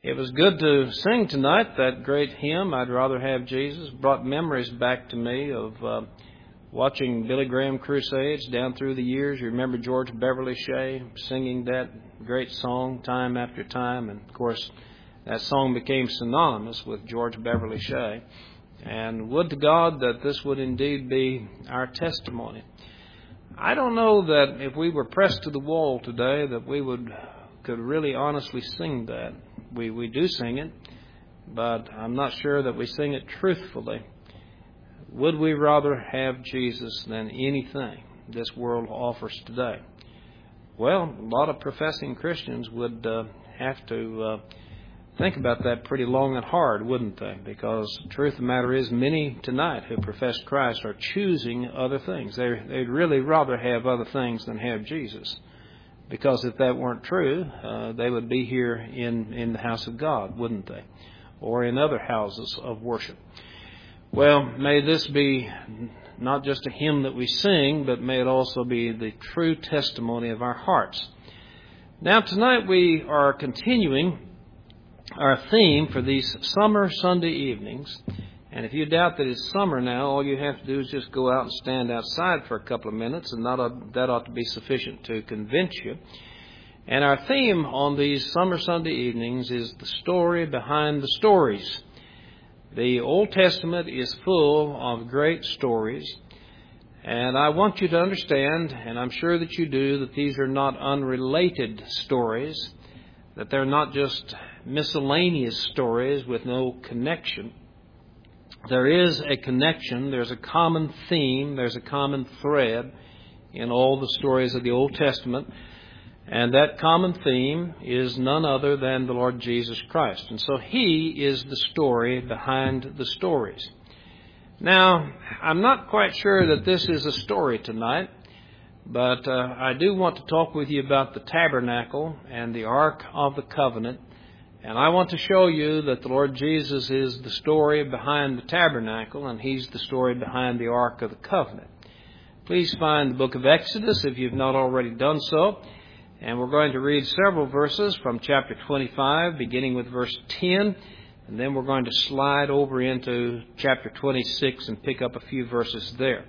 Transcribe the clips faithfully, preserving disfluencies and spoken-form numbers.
It was good to sing tonight, that great hymn, I'd Rather Have Jesus. Brought memories back to me of uh, watching Billy Graham crusades down through the years. You remember George Beverly Shea singing that great song time after time. And, of course, that song became synonymous with George Beverly Shea. And would to God that this would indeed be our testimony. I don't know that if we were pressed to the wall today that we would could really honestly sing that. We we do sing it, but I'm not sure that we sing it truthfully. Would we rather have Jesus than anything this world offers today? Well, a lot of professing Christians would uh, have to uh, think about that pretty long and hard, wouldn't they? Because the truth of the matter is, many tonight who profess Christ are choosing other things. They, they'd really rather have other things than have Jesus. Because if that weren't true, uh, they would be here in, in the house of God, wouldn't they? Or in other houses of worship. Well, may this be not just a hymn that we sing, but may it also be the true testimony of our hearts. Now, tonight we are continuing our theme for these summer Sunday evenings. And if you doubt that it's summer now, all you have to do is just go out and stand outside for a couple of minutes, and that ought, that ought to be sufficient to convince you. And our theme on these summer Sunday evenings is the story behind the stories. The Old Testament is full of great stories, and I want you to understand, and I'm sure that you do, that these are not unrelated stories, that they're not just miscellaneous stories with no connection. There is a connection, there's a common theme, there's a common thread in all the stories of the Old Testament. And that common theme is none other than the Lord Jesus Christ. And so He is the story behind the stories. Now, I'm not quite sure that this is a story tonight, but uh, I do want to talk with you about the tabernacle and the Ark of the Covenant. And I want to show you that the Lord Jesus is the story behind the tabernacle, and He's the story behind the Ark of the Covenant. Please find the book of Exodus if you've not already done so. And we're going to read several verses from chapter twenty-five, beginning with verse ten. And then we're going to slide over into chapter twenty-six and pick up a few verses there.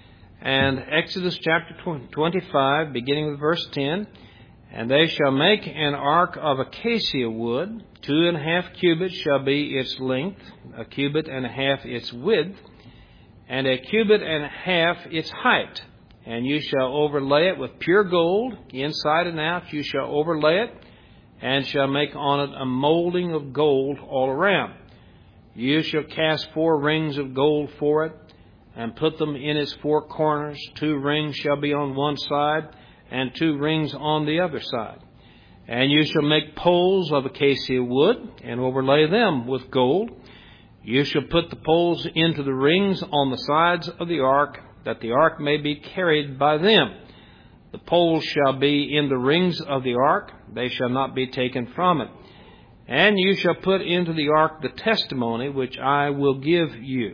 And Exodus chapter twenty-five, beginning with verse ten. And they shall make an ark of acacia wood. Two and a half cubits shall be its length, a cubit and a half its width, and a cubit and a half its height. And you shall overlay it with pure gold, inside and out you shall overlay it, and shall make on it a molding of gold all around. You shall cast four rings of gold for it, and put them in its four corners. Two rings shall be on one side, and two rings on the other side. And you shall make poles of acacia wood, and overlay them with gold. You shall put the poles into the rings on the sides of the ark, that the ark may be carried by them. The poles shall be in the rings of the ark, they shall not be taken from it. And you shall put into the ark the testimony which I will give you.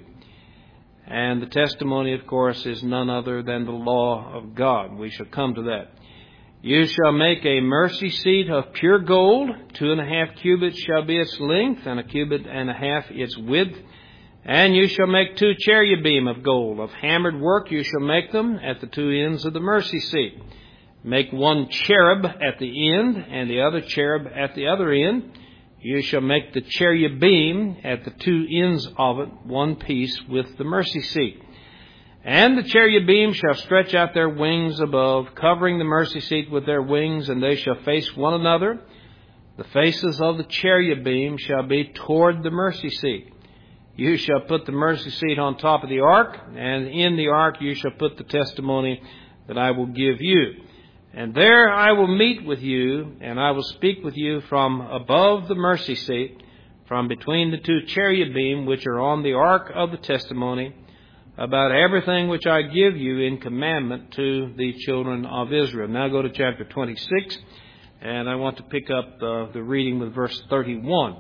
And the testimony, of course, is none other than the law of God. We shall come to that. You shall make a mercy seat of pure gold. Two and a half cubits shall be its length, and a cubit and a half its width. And you shall make two cherubim of gold. Of hammered work you shall make them at the two ends of the mercy seat. Make one cherub at the end, and the other cherub at the other end. You shall make the cherubim at the two ends of it, one piece with the mercy seat. And the cherubim shall stretch out their wings above, covering the mercy seat with their wings, and they shall face one another. The faces of the cherubim shall be toward the mercy seat. You shall put the mercy seat on top of the ark, and in the ark you shall put the testimony that I will give you. And there I will meet with you, and I will speak with you from above the mercy seat, from between the two cherubim which are on the ark of the testimony, about everything which I give you in commandment to the children of Israel. Now go to chapter twenty-six, and I want to pick up uh, the reading with verse thirty-one.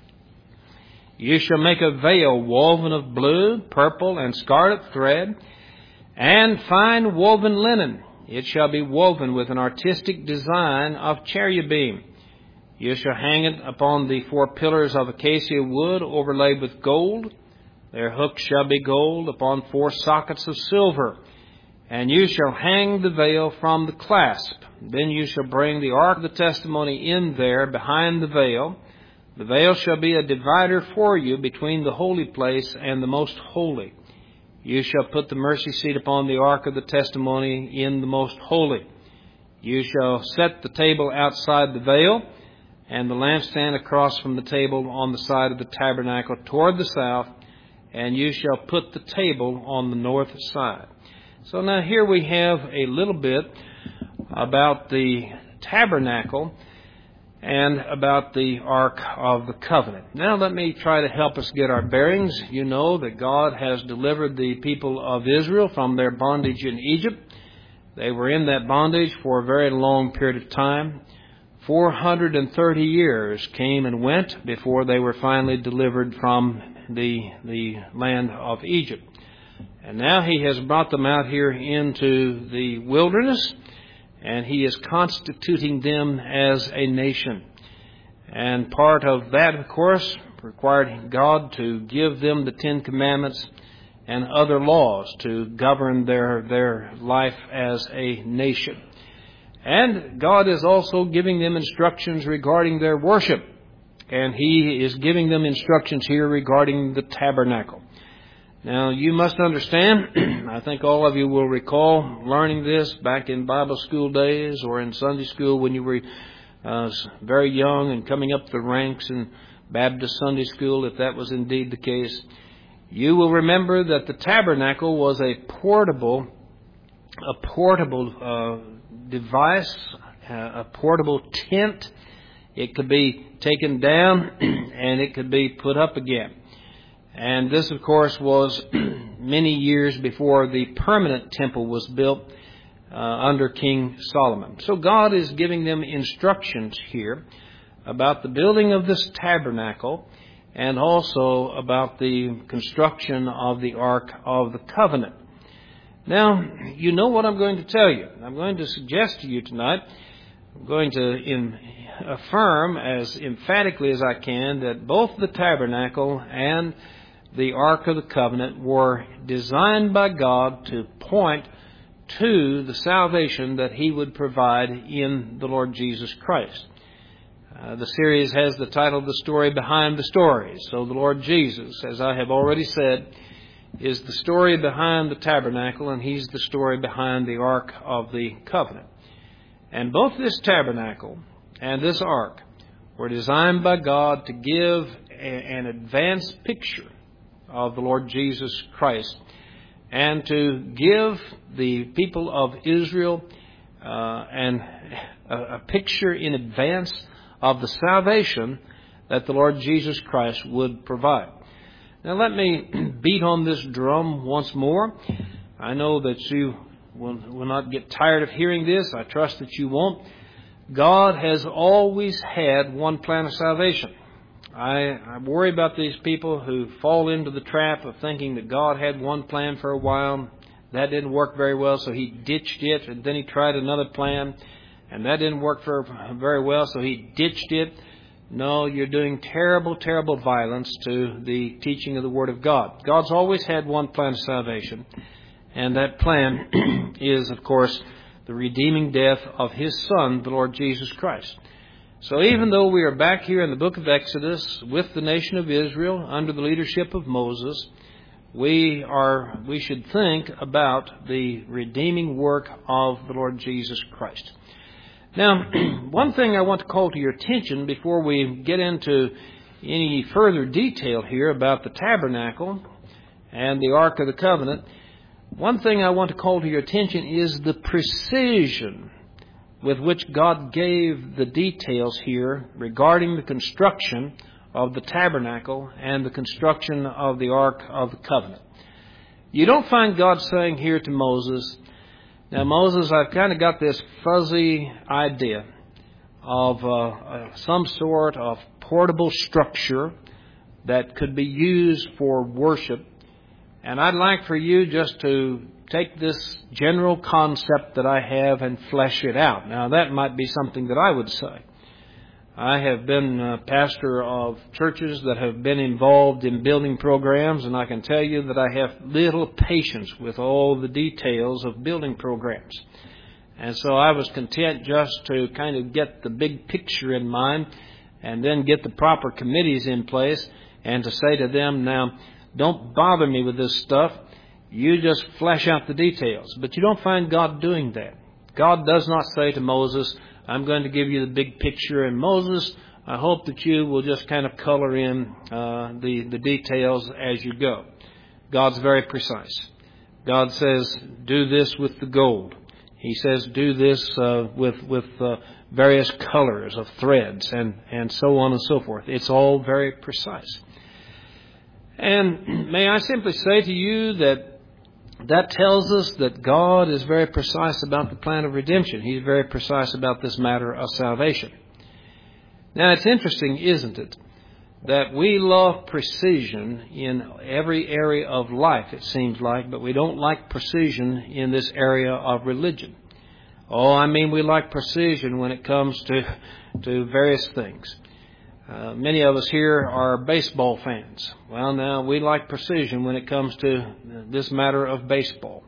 You shall make a veil woven of blue, purple, and scarlet thread, and fine woven linen. It shall be woven with an artistic design of cherubim. You shall hang it upon the four pillars of acacia wood overlaid with gold. Their hooks shall be gold upon four sockets of silver. And you shall hang the veil from the clasp. Then you shall bring the ark of the testimony in there behind the veil. The veil shall be a divider for you between the holy place and the most holy. You shall put the mercy seat upon the ark of the testimony in the most holy. You shall set the table outside the veil, and the lampstand across from the table on the side of the tabernacle toward the south, and you shall put the table on the north side. So now here we have a little bit about the tabernacle and about the Ark of the Covenant. Now let me try to help us get our bearings. You know that God has delivered the people of Israel from their bondage in Egypt. They were in that bondage for a very long period of time. four hundred thirty years came and went before they were finally delivered from the, the land of Egypt. And now He has brought them out here into the wilderness, and He is constituting them as a nation. And part of that, of course, required God to give them the Ten Commandments and other laws to govern their, their life as a nation. And God is also giving them instructions regarding their worship. And He is giving them instructions here regarding the tabernacle. Now, you must understand, I think all of you will recall learning this back in Bible school days or in Sunday school when you were uh, very young and coming up the ranks in Baptist Sunday school, if that was indeed the case. You will remember that the tabernacle was a portable, a portable uh, device, uh, a portable tent. It could be taken down and it could be put up again. And this, of course, was many years before the permanent temple was built uh, under King Solomon. So God is giving them instructions here about the building of this tabernacle and also about the construction of the Ark of the Covenant. Now, you know what I'm going to tell you. I'm going to suggest to you tonight, I'm going to in, affirm as emphatically as I can that both the tabernacle and the Ark of the Covenant were designed by God to point to the salvation that He would provide in the Lord Jesus Christ. Uh, the series has the title, The Story Behind the Story. So the Lord Jesus, as I have already said, is the story behind the tabernacle, and He's the story behind the Ark of the Covenant. And both this tabernacle and this Ark were designed by God to give a, an advanced picture of the Lord Jesus Christ, and to give the people of Israel uh, an, a, a picture in advance of the salvation that the Lord Jesus Christ would provide. Now let me beat on this drum once more. I know that you will, will not get tired of hearing this. I trust that you won't. God has always had one plan of salvation. I, I worry about these people who fall into the trap of thinking that God had one plan for a while. That didn't work very well, so He ditched it, and then He tried another plan, and that didn't work for very well, so He ditched it. No, you're doing terrible, terrible violence to the teaching of the Word of God. God's always had one plan of salvation, and that plan is, of course, the redeeming death of His Son, the Lord Jesus Christ. So even though we are back here in the book of Exodus with the nation of Israel under the leadership of Moses, we are we should think about the redeeming work of the Lord Jesus Christ. Now, one thing I want to call to your attention before we get into any further detail here about the tabernacle and the Ark of the Covenant, one thing I want to call to your attention is the precision with which God gave the details here regarding the construction of the tabernacle and the construction of the Ark of the Covenant. You don't find God saying here to Moses, now Moses, I've kind of got this fuzzy idea of uh, uh, some sort of portable structure that could be used for worship, and I'd like for you just to take this general concept that I have and flesh it out. Now, that might be something that I would say. I have been a pastor of churches that have been involved in building programs, and I can tell you that I have little patience with all the details of building programs. And so I was content just to kind of get the big picture in mind and then get the proper committees in place and to say to them, now, don't bother me with this stuff. You just flesh out the details. But you don't find God doing that. God does not say to Moses, I'm going to give you the big picture, and Moses, I hope that you will just kind of color in uh, the, the details as you go. God's very precise. God says, do this with the gold. He says, do this uh, with with uh, various colors of threads and, and so on and so forth. It's all very precise. And may I simply say to you that that tells us that God is very precise about the plan of redemption. He's very precise about this matter of salvation. Now, it's interesting, isn't it, that we love precision in every area of life, it seems like, but we don't like precision in this area of religion. Oh, I mean, we like precision when it comes to, to various things. Uh, many of us here are baseball fans. Well, now, we like precision when it comes to this matter of baseball.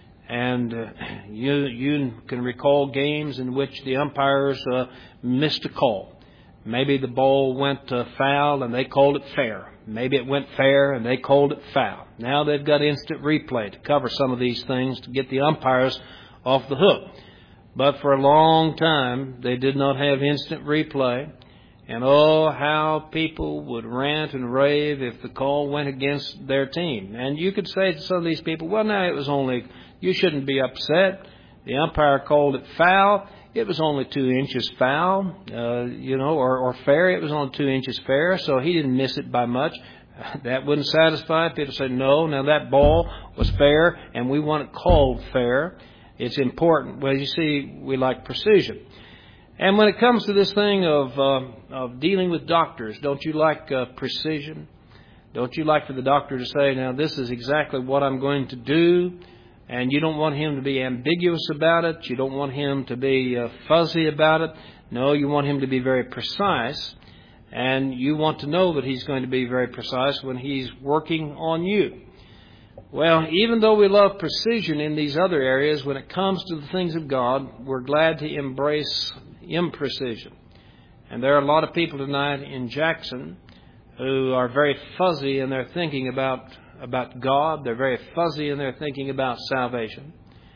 And uh, you you can recall games in which the umpires uh, missed a call. Maybe the ball went uh, foul and they called it fair. Maybe it went fair and they called it foul. Now they've got instant replay to cover some of these things to get the umpires off the hook. But for a long time, they did not have instant replay. And oh, how people would rant and rave if the call went against their team. And you could say to some of these people, well, now it was only, you shouldn't be upset. The umpire called it foul. It was only two inches foul, uh, you know, or, or fair. It was only two inches fair, so he didn't miss it by much. That wouldn't satisfy. People say, no, now that ball was fair, and we want it called fair. It's important. Well, you see, we like precision. And when it comes to this thing of uh, of dealing with doctors, don't you like uh, precision? Don't you like for the doctor to say, now, this is exactly what I'm going to do? And you don't want him to be ambiguous about it. You don't want him to be uh, fuzzy about it. No, you want him to be very precise. And you want to know that he's going to be very precise when he's working on you. Well, even though we love precision in these other areas, when it comes to the things of God, we're glad to embrace imprecision. And there are a lot of people tonight in Jackson who are very fuzzy in their thinking about about God. They're very fuzzy in their thinking about salvation.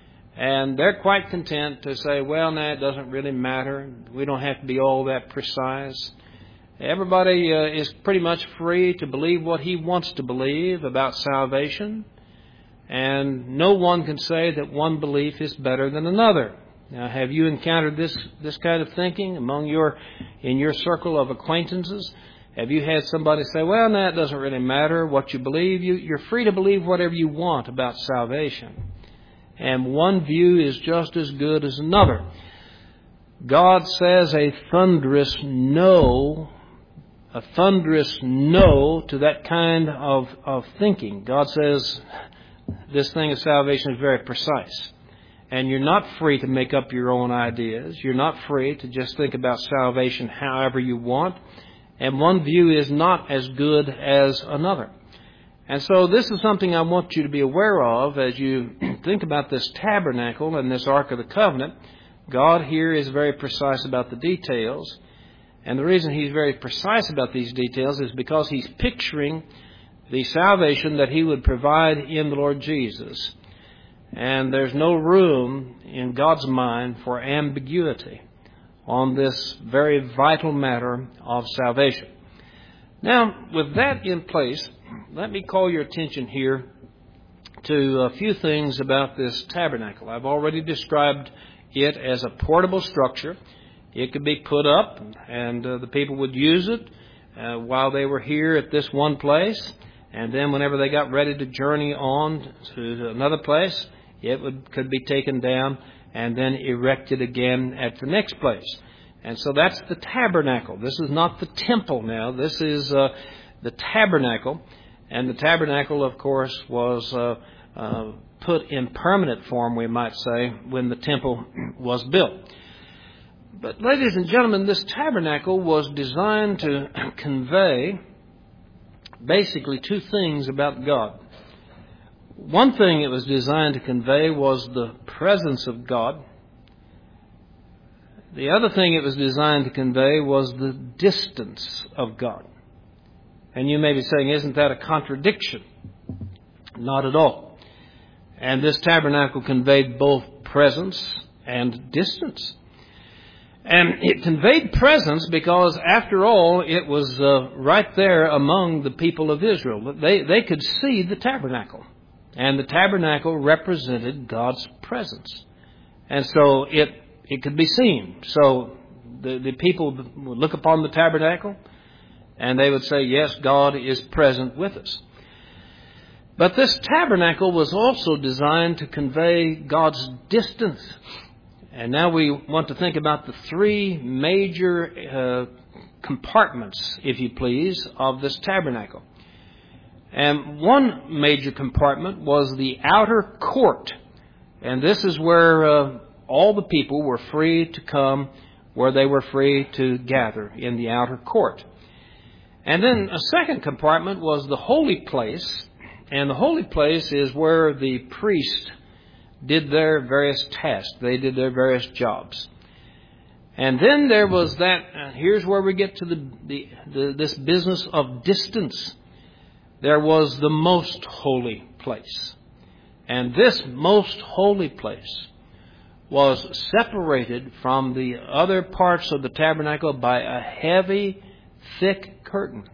And they're quite content to say, well, now it doesn't really matter. We don't have to be all that precise. Everybody uh, is pretty much free to believe what he wants to believe about salvation. And no one can say that one belief is better than another. Now, have you encountered this this kind of thinking among your in your circle of acquaintances? Have you had somebody say, well, no, it doesn't really matter what you believe. You, you're free to believe whatever you want about salvation. And one view is just as good as another. God says a thunderous no, a thunderous no to that kind of, of thinking. God says this thing of salvation is very precise. And you're not free to make up your own ideas. You're not free to just think about salvation however you want. And one view is not as good as another. And so this is something I want you to be aware of as you think about this tabernacle and this Ark of the Covenant. God here is very precise about the details. And the reason He's very precise about these details is because He's picturing the salvation that He would provide in the Lord Jesus. And there's no room in God's mind for ambiguity on this very vital matter of salvation. Now, with that in place, let me call your attention here to a few things about this tabernacle. I've already described it as a portable structure. It could be put up, and uh, the people would use it uh, while they were here at this one place. And then whenever they got ready to journey on to another place, it would, could be taken down and then erected again at the next place. And so that's the tabernacle. This is not the temple now. This is uh, the tabernacle. And the tabernacle, of course, was uh, uh, put in permanent form, we might say, when the temple was built. But ladies and gentlemen, this tabernacle was designed to convey basically two things about God. One thing it was designed to convey was the presence of God. The other thing it was designed to convey was the distance of God. And you may be saying, isn't that a contradiction? Not at all. And this tabernacle conveyed both presence and distance. And it conveyed presence because, after all, it was uh, right there among the people of Israel. They, they could see the tabernacle. And the tabernacle represented God's presence. And so it, it could be seen. So the, the people would look upon the tabernacle and they would say, yes, God is present with us. But this tabernacle was also designed to convey God's distance. And now we want to think about the three major uh, compartments, if you please, of this tabernacle. And one major compartment was the outer court. And this is where uh, all the people were free to come, where they were free to gather in the outer court. And then a second compartment was the holy place. And the holy place is where the priest did their various tasks. They did their various jobs. And then there was that, uh, here's where we get to the, the, the this business of distance. There was the most holy place. And this most holy place was separated from the other parts of the tabernacle by a heavy, thick curtain.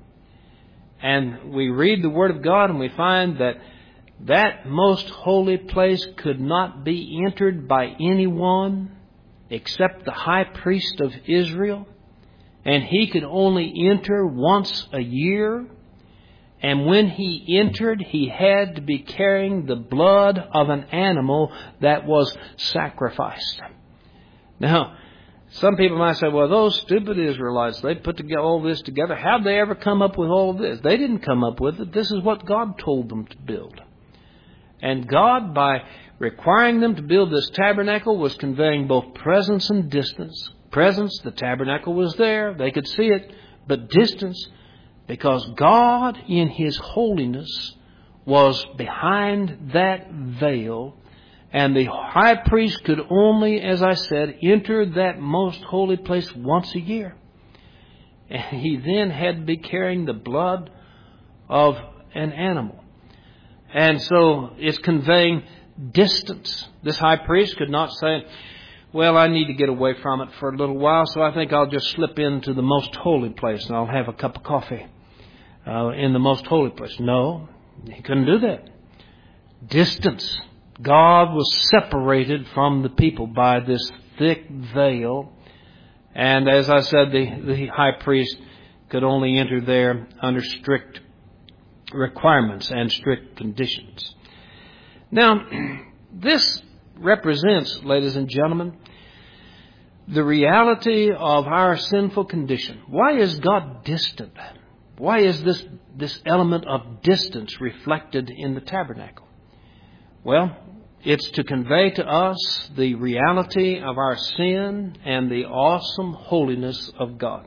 And we read the Word of God and we find that that most holy place could not be entered by anyone except the high priest of Israel. And he could only enter once a year. And when he entered, he had to be carrying the blood of an animal that was sacrificed. Now, some people might say, well, those stupid Israelites, they put together all this together. How'd they ever come up with all of this? They didn't come up with it. This is what God told them to build. And God, by requiring them to build this tabernacle, was conveying both presence and distance. Presence, the tabernacle was there. They could see it. But distance, because God in His holiness was behind that veil. And the high priest could only, as I said, enter that most holy place once a year. And he then had to be carrying the blood of an animal. And so it's conveying distance. This high priest could not say, well, I need to get away from it for a little while, so I think I'll just slip into the most holy place and I'll have a cup of coffee uh, in the most holy place. No, he couldn't do that. Distance. God was separated from the people by this thick veil. And as I said, the, the high priest could only enter there under strict requirements and strict conditions. Now, this represents, ladies and gentlemen, the reality of our sinful condition. Why is God distant? Why is this, this element of distance reflected in the tabernacle? Well, it's to convey to us the reality of our sin and the awesome holiness of God.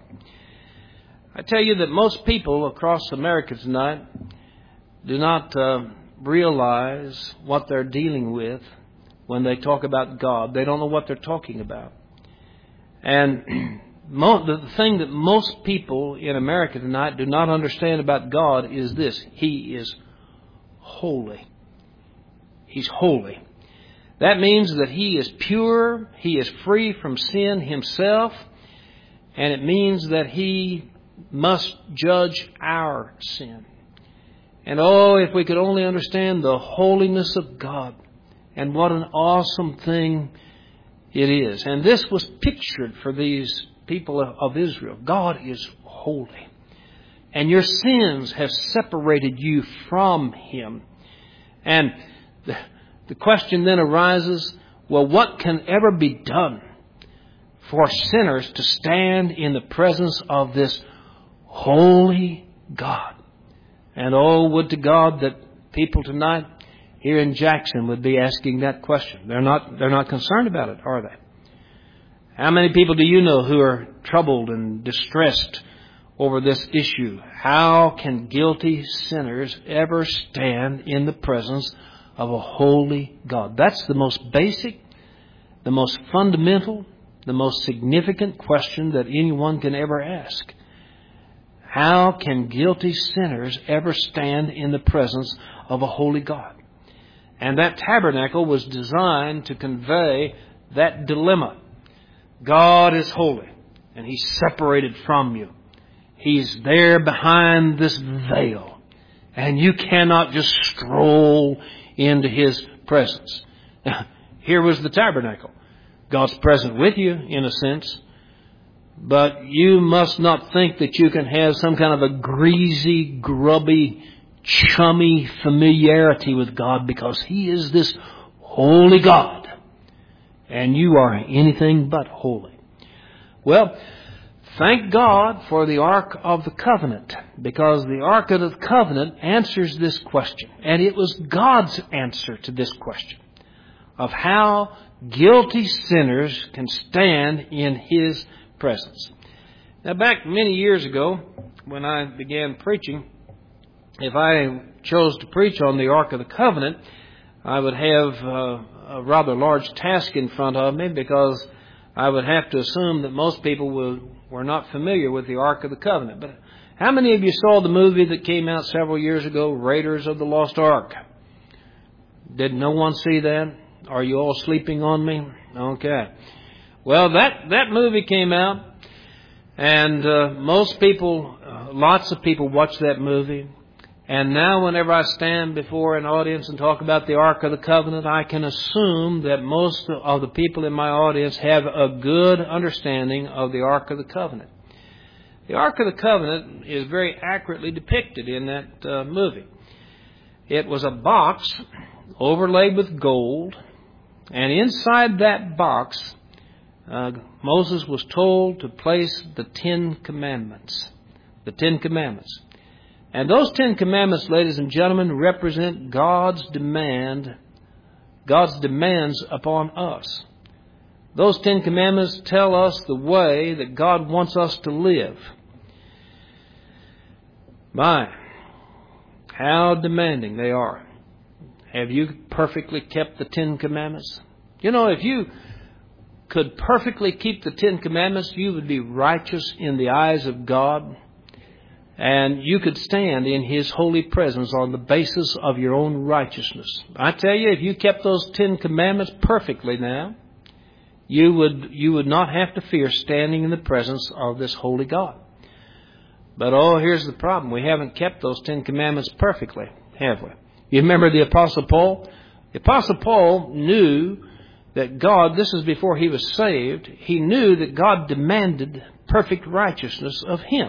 I tell you that most people across America tonight do not uh, realize what they're dealing with when they talk about God. They don't know what they're talking about. And mo- the thing that most people in America tonight do not understand about God is this: He is holy. He's holy. That means that He is pure, He is free from sin Himself, and it means that He must judge our sin. And oh, if we could only understand the holiness of God and what an awesome thing it is. And this was pictured for these people of Israel. God is holy. And your sins have separated you from Him. And the, the question then arises, well, what can ever be done for sinners to stand in the presence of this holy God? And oh, would to God that people tonight here in Jackson would be asking that question. They're not, they're not concerned about it, are they? How many people do you know who are troubled and distressed over this issue? How can guilty sinners ever stand in the presence of a holy God? That's the most basic, the most fundamental, the most significant question that anyone can ever ask. How can guilty sinners ever stand in the presence of a holy God? And that tabernacle was designed to convey that dilemma. God is holy, and He's separated from you. He's there behind this veil, and you cannot just stroll into His presence. Here was the tabernacle. God's present with you, in a sense, but you must not think that you can have some kind of a greasy, grubby, chummy familiarity with God, because He is this holy God. And you are anything but holy. Well, thank God for the Ark of the Covenant, because the Ark of the Covenant answers this question. And it was God's answer to this question of how guilty sinners can stand in His presence. Now, back many years ago, when I began preaching, if I chose to preach on the Ark of the Covenant, I would have uh, a rather large task in front of me, because I would have to assume that most people will, were not familiar with the Ark of the Covenant. But how many of you saw the movie that came out several years ago, Raiders of the Lost Ark? Did no one see that? Are you all sleeping on me? Okay. Well, that, that movie came out, and uh, most people, uh, lots of people watched that movie. And now whenever I stand before an audience and talk about the Ark of the Covenant, I can assume that most of the people in my audience have a good understanding of the Ark of the Covenant. The Ark of the Covenant is very accurately depicted in that uh, movie. It was a box overlaid with gold, and inside that box, uh, Moses was told to place the Ten Commandments. The Ten Commandments. And those Ten Commandments, ladies and gentlemen, represent God's demand, God's demands upon us. Those Ten Commandments tell us the way that God wants us to live. My, how demanding they are. Have you perfectly kept the Ten Commandments? You know, if you could perfectly keep the Ten Commandments, you would be righteous in the eyes of God. And you could stand in His holy presence on the basis of your own righteousness. I tell you, if you kept those Ten Commandments perfectly now, you would you would not have to fear standing in the presence of this holy God. But oh, here's the problem. We haven't kept those Ten Commandments perfectly, have we? You remember the Apostle Paul? The Apostle Paul knew that God, this is before he was saved, he knew that God demanded perfect righteousness of him.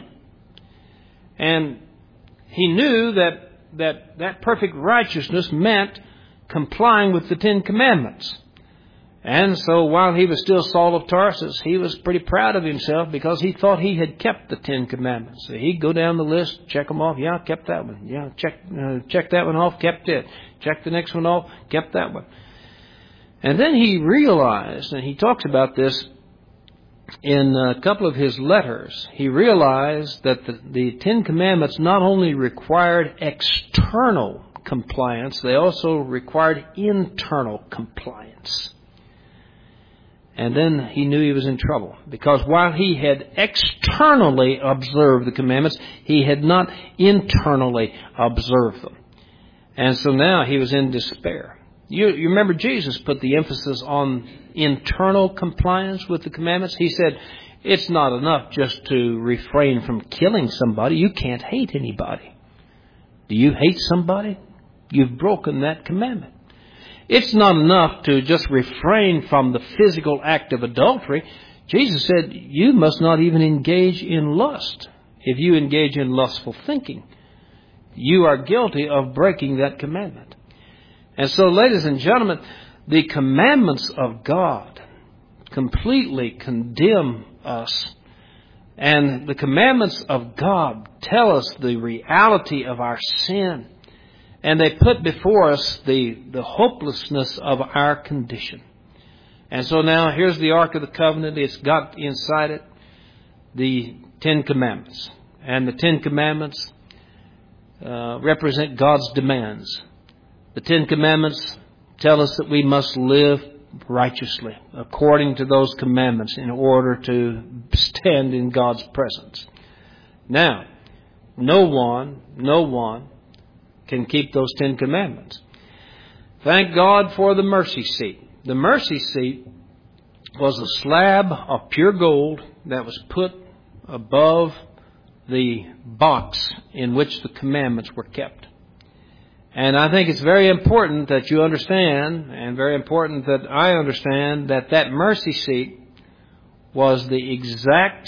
And he knew that, that that perfect righteousness meant complying with the Ten Commandments. And so while he was still Saul of Tarsus, he was pretty proud of himself, because he thought he had kept the Ten Commandments. So he'd go down the list, check them off. Yeah, kept that one. Yeah, check uh, check that one off, kept it. Check the next one off, kept that one. And then he realized, and he talks about this in a couple of his letters, he realized that the, the Ten Commandments not only required external compliance, they also required internal compliance. And then he knew he was in trouble, because while he had externally observed the commandments, he had not internally observed them. And so now he was in despair. You, you remember Jesus put the emphasis on internal compliance with the commandments. He said, it's not enough just to refrain from killing somebody. You can't hate anybody. Do you hate somebody? You've broken that commandment. It's not enough to just refrain from the physical act of adultery. Jesus said, you must not even engage in lust. If you engage in lustful thinking, you are guilty of breaking that commandment. And so, ladies and gentlemen, the commandments of God completely condemn us. And the commandments of God tell us the reality of our sin. And they put before us the, the hopelessness of our condition. And so now here's the Ark of the Covenant. It's got inside it the Ten Commandments. And the Ten Commandments uh, represent God's demands. The Ten Commandments tell us that we must live righteously according to those commandments in order to stand in God's presence. Now, no one, no one can keep those Ten Commandments. Thank God for the mercy seat. The mercy seat was a slab of pure gold that was put above the box in which the commandments were kept. And I think it's very important that you understand, and very important that I understand, that that mercy seat was the exact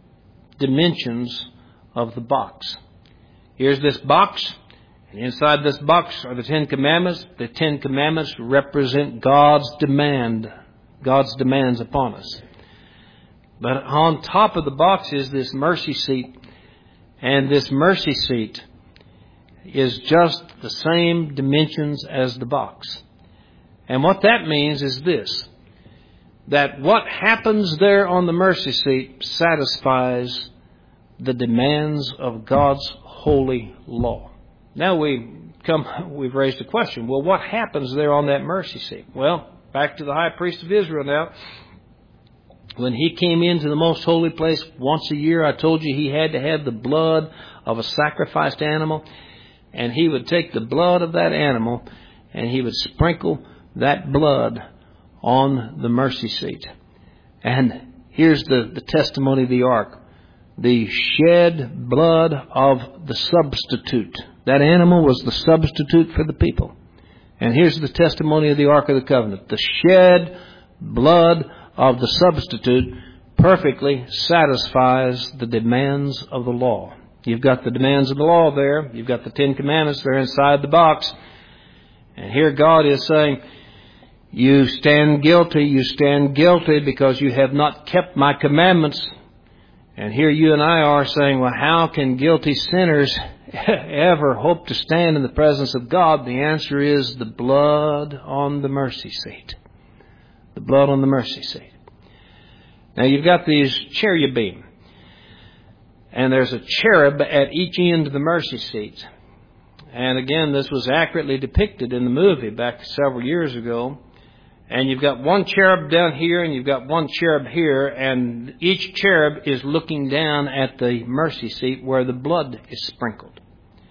dimensions of the box. Here's this box, and inside this box are the Ten Commandments. The Ten Commandments represent God's demand, God's demands upon us. But on top of the box is this mercy seat, and this mercy seat is just the same dimensions as the box. And what that means is this, that what happens there on the mercy seat satisfies the demands of God's holy law. Now we come, we've raised a question. Well, what happens there on that mercy seat? Well, back to the high priest of Israel now. When he came into the most holy place once a year, I told you he had to have the blood of a sacrificed animal. And he would take the blood of that animal and he would sprinkle that blood on the mercy seat. And here's the, the testimony of the ark. The shed blood of the substitute. That animal was the substitute for the people. And here's the testimony of the Ark of the Covenant. The shed blood of the substitute perfectly satisfies the demands of the law. You've got the demands of the law there. You've got the Ten Commandments there inside the box. And here God is saying, you stand guilty, you stand guilty because you have not kept my commandments. And here you and I are saying, well, how can guilty sinners ever hope to stand in the presence of God? The answer is the blood on the mercy seat. The blood on the mercy seat. Now you've got these cherubim. And there's a cherub at each end of the mercy seat. And again, this was accurately depicted in the movie back several years ago. And you've got one cherub down here and you've got one cherub here. And each cherub is looking down at the mercy seat where the blood is sprinkled.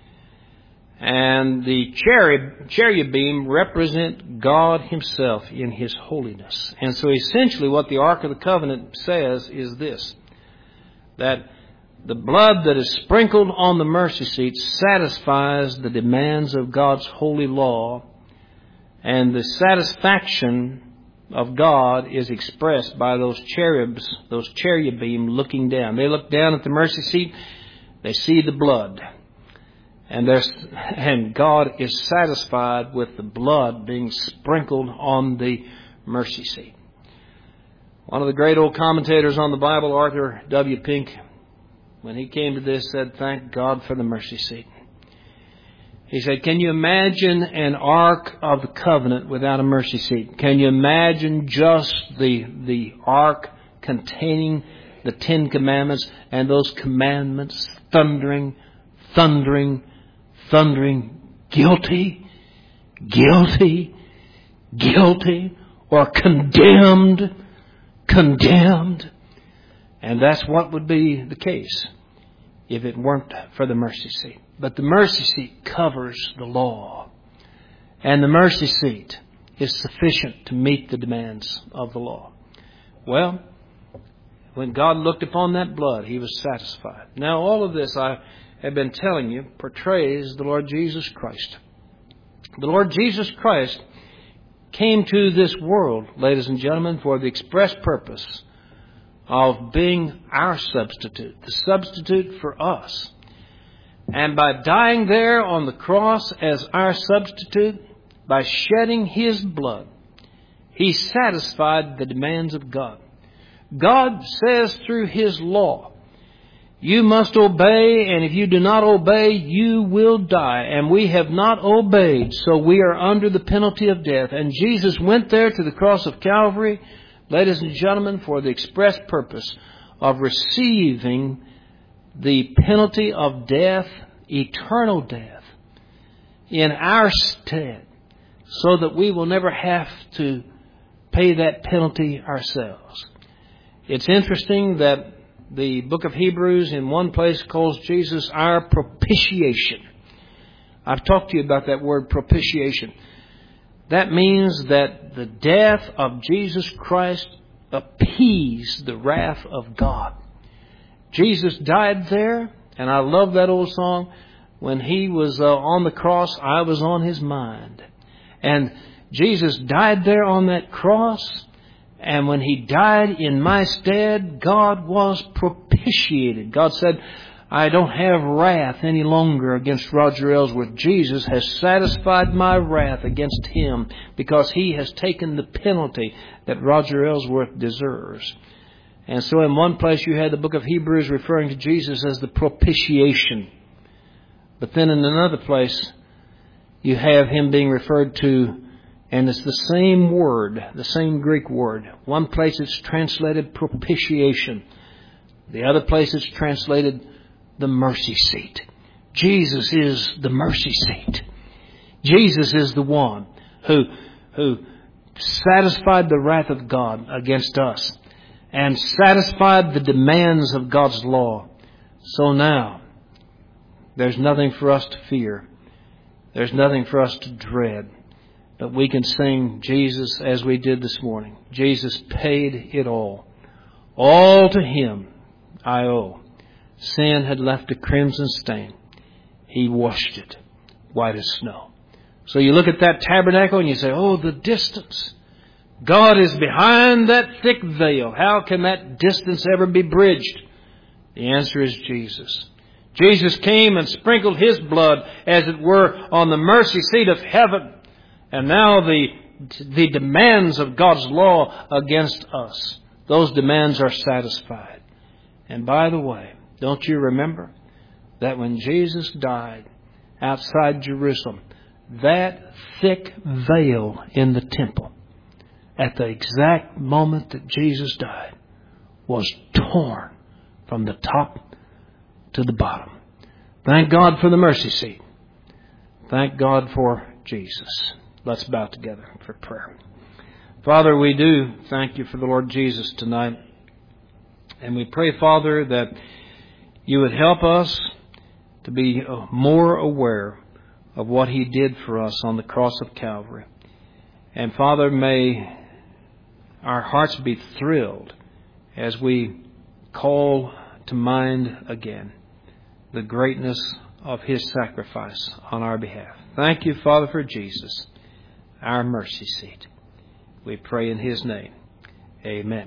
And the cherub, cherubim represent God Himself in His holiness. And so essentially what the Ark of the Covenant says is this, that the blood that is sprinkled on the mercy seat satisfies the demands of God's holy law, and the satisfaction of God is expressed by those cherubs, those cherubim looking down. They look down at the mercy seat, they see the blood, and there's, and God is satisfied with the blood being sprinkled on the mercy seat. One of the great old commentators on the Bible, Arthur W. Pink, when he came to this, said, thank God for the mercy seat. He said, can you imagine an Ark of the Covenant without a mercy seat? Can you imagine just the, the Ark containing the Ten Commandments and those commandments thundering, thundering, thundering, guilty, guilty, guilty, or condemned, condemned? And that's what would be the case if it weren't for the mercy seat. But the mercy seat covers the law. And the mercy seat is sufficient to meet the demands of the law. Well, when God looked upon that blood, He was satisfied. Now, all of this I have been telling you portrays the Lord Jesus Christ. The Lord Jesus Christ came to this world, ladies and gentlemen, for the express purpose of being our substitute, the substitute for us. And by dying there on the cross as our substitute, by shedding His blood, He satisfied the demands of God. God says through His law, You must obey, and if you do not obey, you will die. And we have not obeyed, so we are under the penalty of death. And Jesus went there to the cross of Calvary, ladies and gentlemen, for the express purpose of receiving the penalty of death, eternal death, in our stead, so that we will never have to pay that penalty ourselves. It's interesting that the book of Hebrews in one place calls Jesus our propitiation. I've talked to you about that word propitiation. That means that the death of Jesus Christ appeased the wrath of God. Jesus died there, and I love that old song, when He was uh, on the cross, I was on His mind. And Jesus died there on that cross, and when He died in my stead, God was propitiated. God said, I don't have wrath any longer against Roger Ellsworth. Jesus has satisfied my wrath against him because He has taken the penalty that Roger Ellsworth deserves. And so in one place you had the book of Hebrews referring to Jesus as the propitiation. But then in another place you have Him being referred to, and it's the same word, the same Greek word. One place it's translated propitiation. The other place it's translated the mercy seat. Jesus is the mercy seat. Jesus is the one who, who satisfied the wrath of God against us and satisfied the demands of God's law. So now, there's nothing for us to fear. There's nothing for us to dread. But we can sing Jesus as we did this morning. Jesus paid it all. All to Him I owe. Sin had left a crimson stain. He washed it white as snow. So you look at that tabernacle and you say, oh, the distance. God is behind that thick veil. How can that distance ever be bridged? The answer is Jesus. Jesus came and sprinkled His blood, as it were, on the mercy seat of heaven. And now the, the demands of God's law against us, those demands are satisfied. And by the way, don't you remember that when Jesus died outside Jerusalem, that thick veil in the temple, at the exact moment that Jesus died, was torn from the top to the bottom. Thank God for the mercy seat. Thank God for Jesus. Let's bow together for prayer. Father, we do thank You for the Lord Jesus tonight. And we pray, Father, that You would help us to be more aware of what He did for us on the cross of Calvary. And Father, may our hearts be thrilled as we call to mind again the greatness of His sacrifice on our behalf. Thank You, Father, for Jesus, our mercy seat. We pray in His name. Amen.